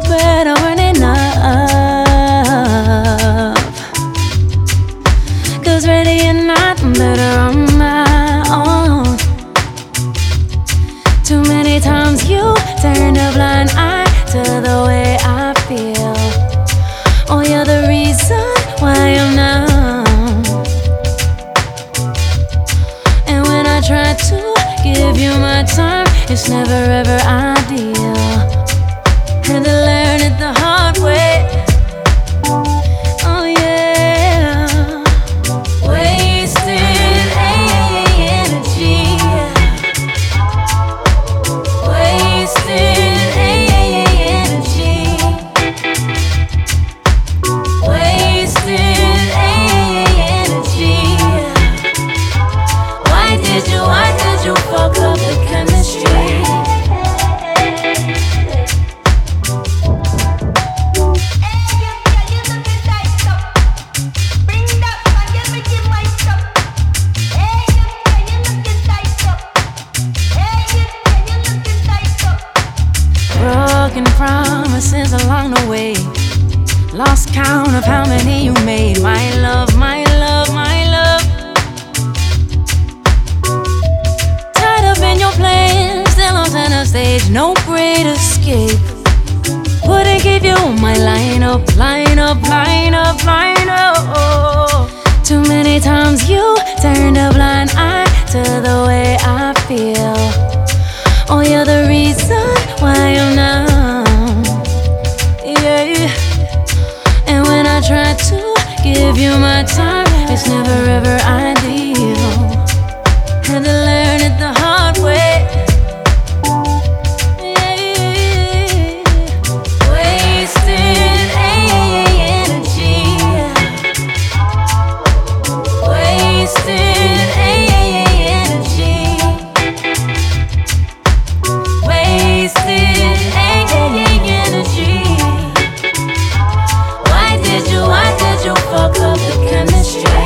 better when enough. 'Cause ready or not, I'm better on my own. Too many times you turned a blind eye to the way I feel. Oh, you're the reason why I'm numb. And when I try to give you my time, it's never ever ideal. Had to learn it the hard way. Oh yeah. Wasted energy. Wasted energy. Wasted energy. Why did you fuck up the chemistry? Broken promises along the way. Lost count of how many you made. My love, my love, my love. Tied up in your plans, still on center stage, no great escape. Wouldn't give you my line up, line up, line up, line up. Too many times you turned a blind eye to the way I feel. Oh, you're the reason why I'm numb. Yeah. And when I try to give you my time, it's never ever ideal. Had to learn it the hard way. Yeah. Wasted energy. Wasted energy. Wasted energy. Why did you fuck up the chemistry?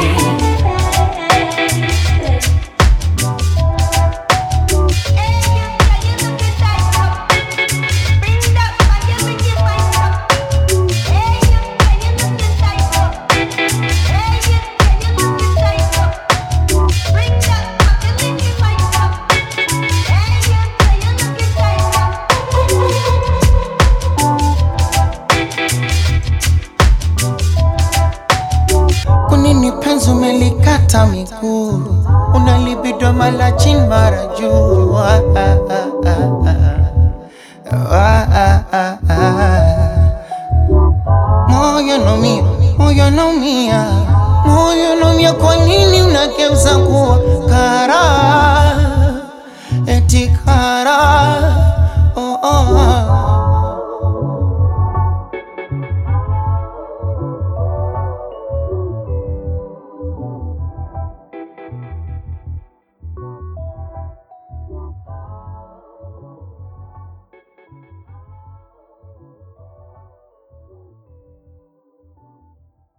Kunini penzi umelikata miguu, unalibido mara chini mara juu.